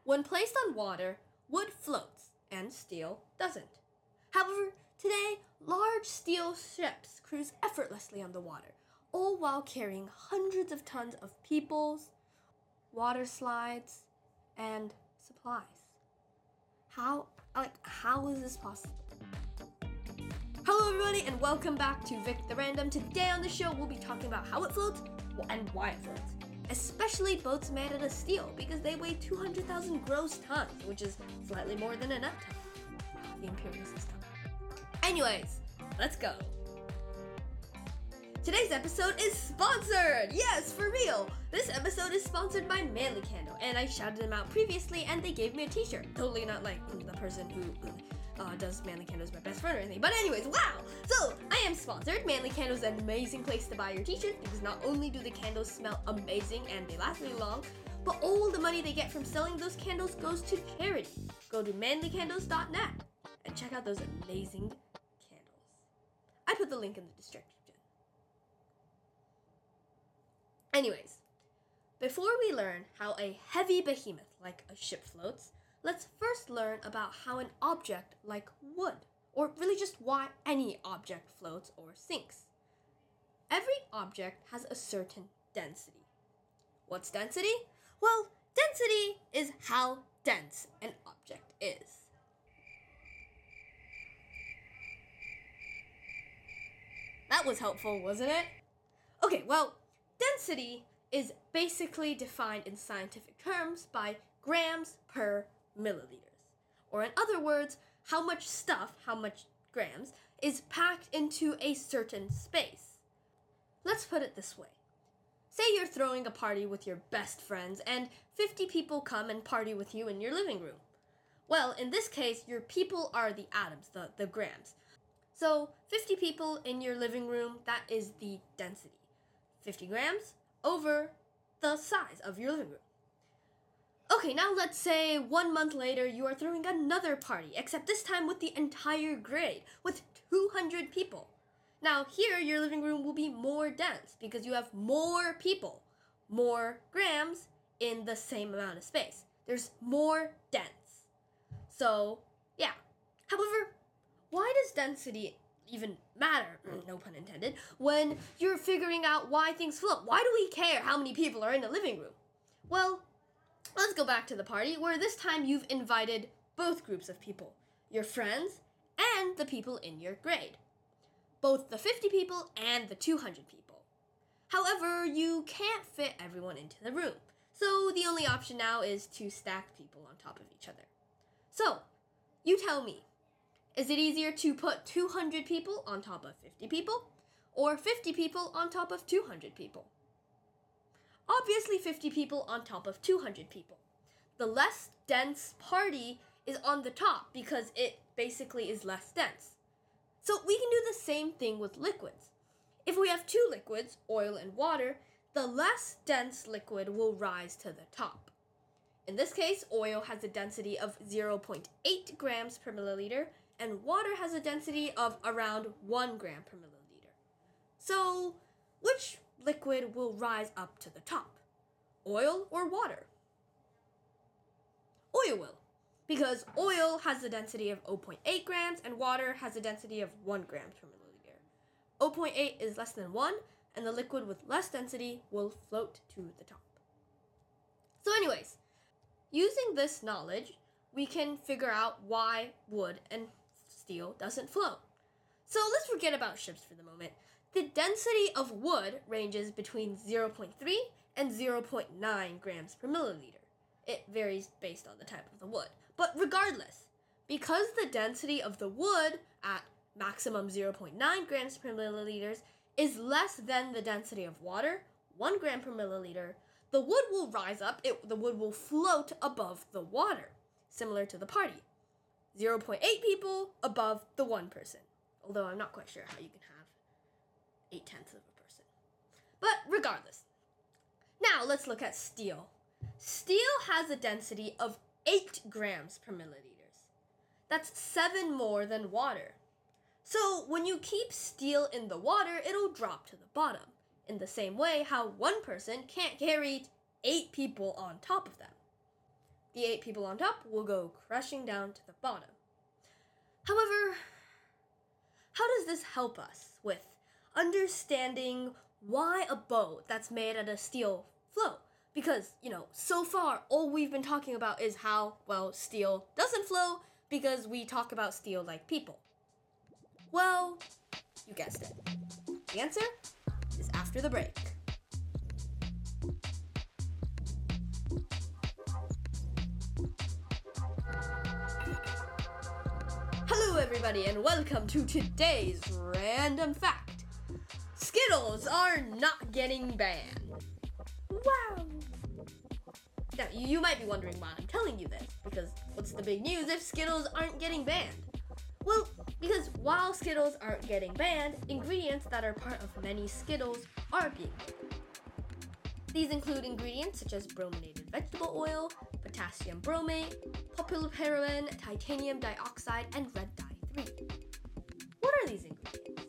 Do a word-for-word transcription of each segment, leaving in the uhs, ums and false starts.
When placed on water, wood floats and steel doesn't. However, today, large steel ships cruise effortlessly on the water, all while carrying hundreds of tons of peoples, water slides, and supplies. How, like, how is this possible? Hello everybody and welcome back to Vic the Random. Today on the show we'll be talking about how it floats and why it floats. Especially boats made out of steel because they weigh two hundred thousand gross tons, which is slightly more than a net ton. The imperial system. Anyways, let's go. Today's episode is sponsored! Yes, for real! This episode is sponsored by Manly Candle, and I shouted them out previously and they gave me a t-shirt. Totally not like the person who uh, does Manly Candle is my best friend or anything. But anyways, wow! So, I am sponsored. Manly Candle is an amazing place to buy your t-shirts because not only do the candles smell amazing and they last really long, but all the money they get from selling those candles goes to charity. Go to manly candles dot net and check out those amazing candles. I put the link in the description. Anyways, before we learn how a heavy behemoth like a ship floats, let's first learn about how an object like wood, or really just why any object floats or sinks. Every object has a certain density. What's density? Well, density is how dense an object is. That was helpful, wasn't it? Okay, well, density is basically defined in scientific terms by grams per milliliters. Or in other words, how much stuff, how much grams, is packed into a certain space. Let's put it this way. Say you're throwing a party with your best friends and fifty people come and party with you in your living room. Well, in this case, your people are the atoms, the, the grams. So fifty people in your living room, that is the density. fifty grams over the size of your living room. Okay, now let's say one month later you are throwing another party, except this time with the entire grade, with two hundred people. Now here your living room will be more dense because you have more people, more grams in the same amount of space. There's more dense. So, yeah. However, why does density even matter, no pun intended, when you're figuring out why things float? Why do we care how many people are in the living room? Well, let's go back to the party, where this time you've invited both groups of people, your friends and the people in your grade. Both the fifty people and the two hundred people. However, you can't fit everyone into the room, so the only option now is to stack people on top of each other. So, you tell me, is it easier to put two hundred people on top of fifty people, or fifty people on top of two hundred people? Obviously fifty people on top of two hundred people. The less dense party is on the top because it basically is less dense. So we can do the same thing with liquids. If we have two liquids, oil and water, the less dense liquid will rise to the top. In this case, oil has a density of zero point eight grams per milliliter, and water has a density of around one gram per milliliter. So, which liquid will rise up to the top? Oil or water? Oil will, because oil has a density of zero point eight grams and water has a density of one gram per milliliter. zero point eight is less than one, and the liquid with less density will float to the top. So anyways, using this knowledge, we can figure out why wood and steel doesn't float. So let's forget about ships for the moment. The density of wood ranges between zero point three and zero point nine grams per milliliter. It varies based on the type of the wood. But regardless, because the density of the wood at maximum zero point nine grams per milliliters is less than the density of water, one gram per milliliter, the wood will rise up, it, the wood will float above the water, similar to the party. zero point eight people above the one person. Although I'm not quite sure how you can have eight tenths of a person. But regardless. Now let's look at steel. Steel has a density of eight grams per milliliters. That's seven more than water. So when you keep steel in the water, it'll drop to the bottom. In the same way how one person can't carry eight people on top of them. The eight people on top will go crashing down to the bottom. However, how does this help us with understanding why a boat that's made out of steel float? Because, you know, so far all we've been talking about is how, well, steel doesn't float because we talk about steel like people. Well, you guessed it. The answer is after the break. Hello everybody and welcome to today's random fact. Skittles are not getting banned. Wow! Now, you might be wondering why I'm telling you this, because what's the big news if Skittles aren't getting banned? Well, because while Skittles aren't getting banned, ingredients that are part of many Skittles are being banned. These include ingredients such as brominated vegetable oil, potassium bromate, polypropylene, titanium dioxide, and red dye three. What are these ingredients?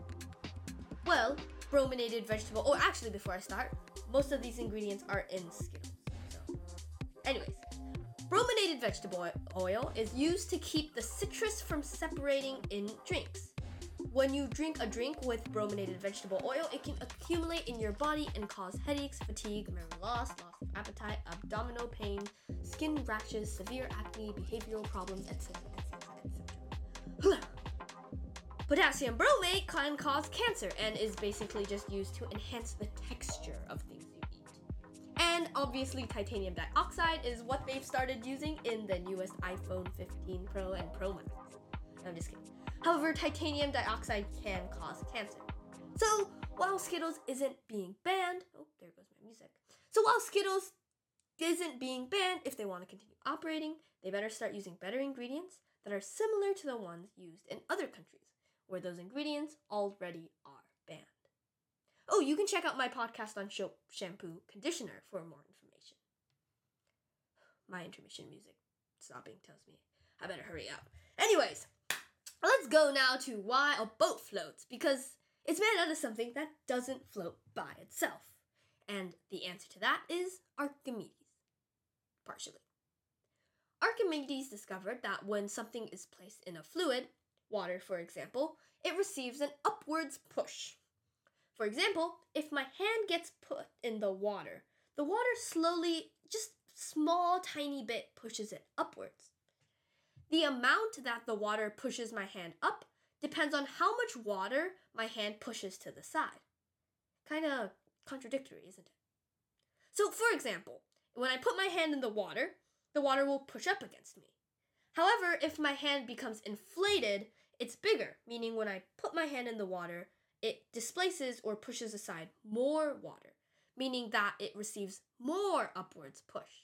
Well, brominated vegetable oil, actually before I start, most of these ingredients are in Skittles. So, anyways, brominated vegetable oil is used to keep the citrus from separating in drinks. When you drink a drink with brominated vegetable oil, it can accumulate in your body and cause headaches, fatigue, memory loss, loss of appetite, abdominal pain, skin rashes, severe acne, behavioral problems, et cetera, et cetera, et cetera. Potassium bromate can cause cancer and is basically just used to enhance the texture of things you eat. And obviously, titanium dioxide is what they've started using in the newest iPhone fifteen Pro and Pro Max. No, I'm just kidding. However, titanium dioxide can cause cancer. So, while Skittles isn't being banned, oh, there goes my music. So, while Skittles isn't being banned, if they want to continue operating, they better start using better ingredients that are similar to the ones used in other countries, where those ingredients already are banned. Oh, you can check out my podcast on soap, shampoo, conditioner for more information. My intermission music stopping tells me I better hurry up. Anyways, let's go now to why a boat floats, because it's made out of something that doesn't float by itself. And the answer to that is Archimedes. Partially. Archimedes discovered that when something is placed in a fluid, water for example, it receives an upwards push. For example, if my hand gets put in the water, the water slowly, just small tiny bit, pushes it upwards. The amount that the water pushes my hand up depends on how much water my hand pushes to the side. Kind of contradictory, isn't it? So, for example, when I put my hand in the water, the water will push up against me. However, if my hand becomes inflated, it's bigger, meaning when I put my hand in the water, it displaces or pushes aside more water, meaning that it receives more upwards push.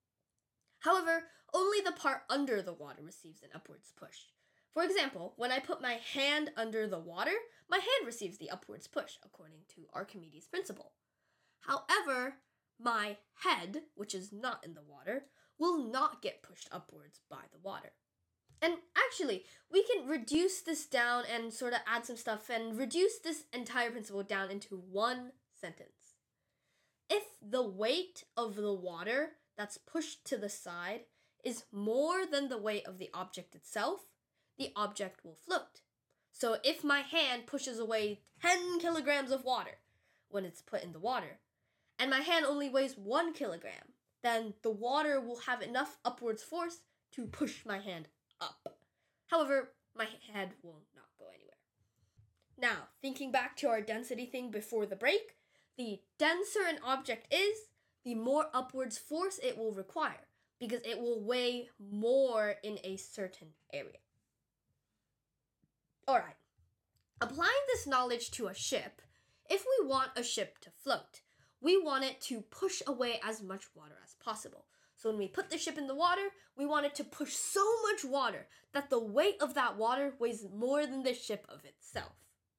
However, only the part under the water receives an upwards push. For example, when I put my hand under the water, my hand receives the upwards push, according to Archimedes' principle. However, my head, which is not in the water, will not get pushed upwards by the water. And actually, we can reduce this down and sort of add some stuff and reduce this entire principle down into one sentence. If the weight of the water that's pushed to the side is more than the weight of the object itself, the object will float. So if my hand pushes away ten kilograms of water when it's put in the water, and my hand only weighs one kilogram, then the water will have enough upwards force to push my hand up. However, my head will not go anywhere. Now, thinking back to our density thing before the break, the denser an object is, the more upwards force it will require, because it will weigh more in a certain area. Alright, applying this knowledge to a ship, if we want a ship to float, we want it to push away as much water as possible. So when we put the ship in the water, we want it to push so much water that the weight of that water weighs more than the ship of itself.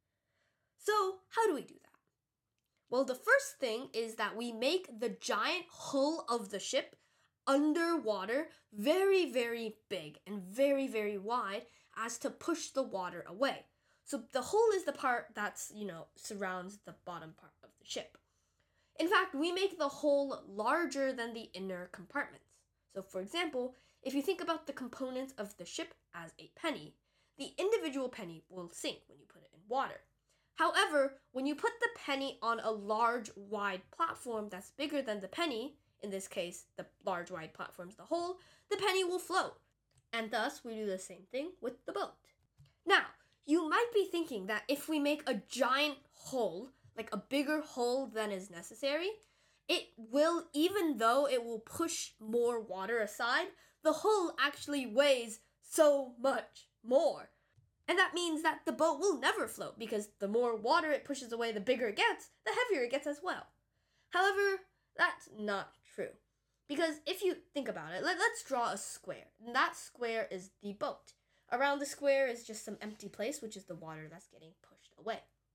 So how do we do that? Well, the first thing is that we make the giant hull of the ship underwater very, very big and very, very wide as to push the water away. So the hull is the part that's, you know, surrounds the bottom part of the ship. In fact, we make the hull larger than the inner compartments. So for example, if you think about the components of the ship as a penny, the individual penny will sink when you put it in water. However, when you put the penny on a large, wide platform that's bigger than the penny, in this case, the large, wide platform is the hull, the penny will float. And thus, we do the same thing with the boat. Now, you might be thinking that if we make a giant hole, like a bigger hole than is necessary, it will, even though it will push more water aside, the hull actually weighs so much more. And that means that the boat will never float because the more water it pushes away, the bigger it gets, the heavier it gets as well. However, that's not true. Because if you think about it, let, let's draw a square. And that square is the boat. Around the square is just some empty place, which is the water that's getting pushed away.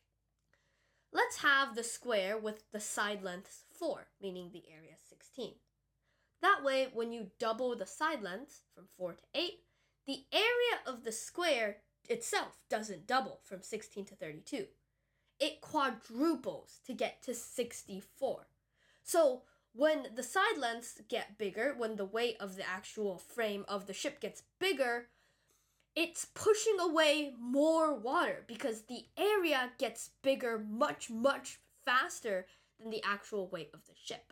Let's have the square with the side lengths four, meaning the area sixteen. That way, when you double the side lengths from four to eight, the area of the square itself doesn't double from sixteen to thirty-two. It quadruples to get to sixty-four. So when the side lengths get bigger, when the weight of the actual frame of the ship gets bigger, it's pushing away more water because the area gets bigger much, much faster than the actual weight of the ship.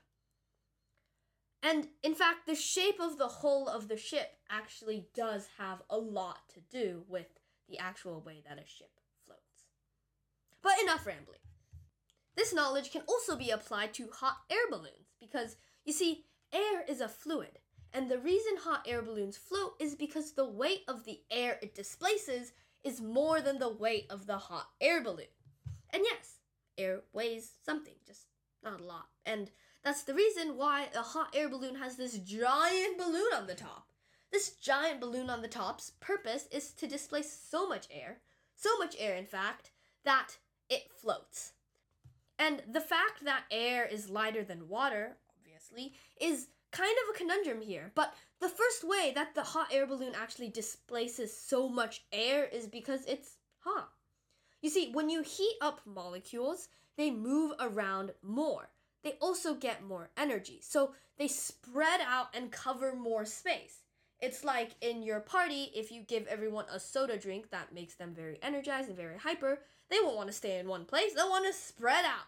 And in fact, the shape of the hull of the ship actually does have a lot to do with the actual way that a ship floats. But enough rambling. This knowledge can also be applied to hot air balloons because, you see, air is a fluid. And the reason hot air balloons float is because the weight of the air it displaces is more than the weight of the hot air balloon. And yes, air weighs something, just not a lot. And that's the reason why a hot air balloon has this giant balloon on the top. This giant balloon on the top's purpose is to displace so much air, so much air in fact, that it floats. And the fact that air is lighter than water, obviously, is kind of a conundrum here. But the first way that the hot air balloon actually displaces so much air is because it's hot. You see, when you heat up molecules, they move around more. They also get more energy, so they spread out and cover more space. It's like in your party, if you give everyone a soda drink that makes them very energized and very hyper, they won't want to stay in one place, they'll want to spread out.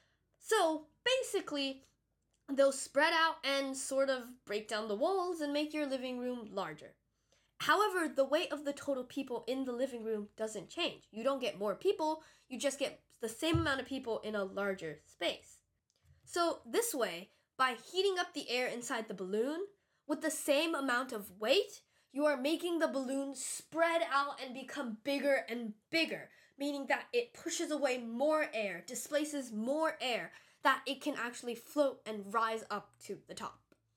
So basically, they'll spread out and sort of break down the walls and make your living room larger. However, the weight of the total people in the living room doesn't change. You don't get more people, you just get the same amount of people in a larger space. So this way, by heating up the air inside the balloon, with the same amount of weight, you are making the balloon spread out and become bigger and bigger, meaning that it pushes away more air, displaces more air, that it can actually float and rise up to the top.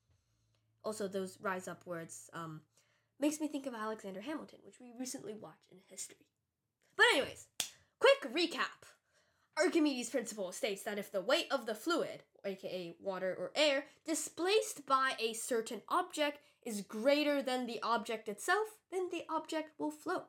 Also, those rise up words um, makes me think of Alexander Hamilton, which we recently watched in history. But anyways, quick recap. Archimedes' principle states that if the weight of the fluid, aka water or air, displaced by a certain object is greater than the object itself, then the object will float.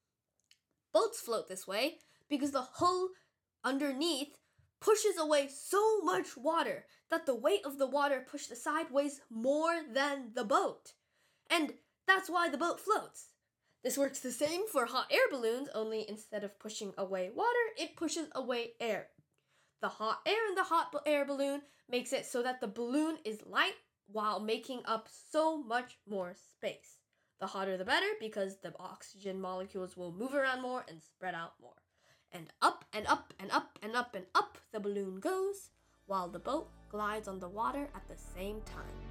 Boats float this way because the hull underneath pushes away so much water that the weight of the water pushed aside weighs more than the boat. And that's why the boat floats. This works the same for hot air balloons, only instead of pushing away water, it pushes away air. The hot air in the hot air balloon makes it so that the balloon is light while making up so much more space. The hotter the better because the oxygen molecules will move around more and spread out more. And up and up and up and up and up the balloon goes while the boat glides on the water at the same time.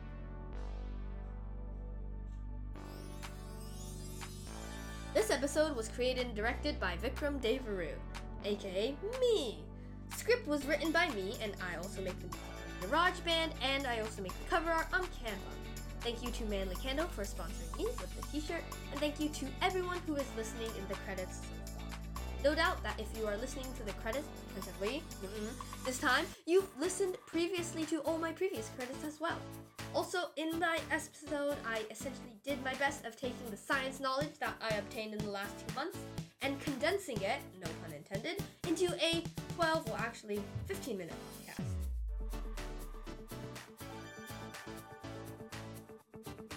This episode was created and directed by Vikram Devaru, aka me. Script was written by me, and I also make the music on GarageBand, and I also make the cover art on Canva. Thank you to Manly Candle for sponsoring me with the t-shirt, and thank you to everyone who is listening in the credits so far. No doubt that if you are listening to the credits attentively, this time, you've listened previously to all my previous credits as well. Also, in my episode, I essentially did my best of taking the science knowledge that I obtained in the last two months and condensing it, no pun intended, into a twelve, well actually fifteen minute podcast.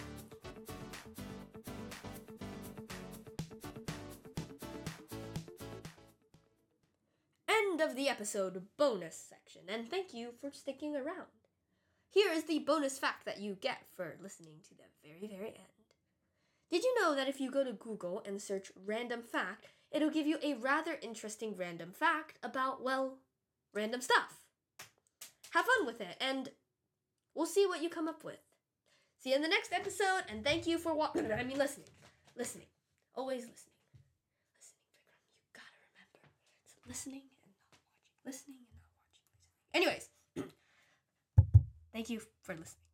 of the episode bonus section, and thank you for sticking around. Here is the bonus fact that you get for listening to the very, very end. Did you know that if you go to Google and search random fact, it'll give you a rather interesting random fact about, well, random stuff? Have fun with it, and we'll see what you come up with. See you in the next episode, and thank you for watching. I mean, listening. Listening. Always listening. Listening, Vikram. You gotta remember. It's listening and not watching. Listening and not watching. Listening. Anyways, thank you for listening.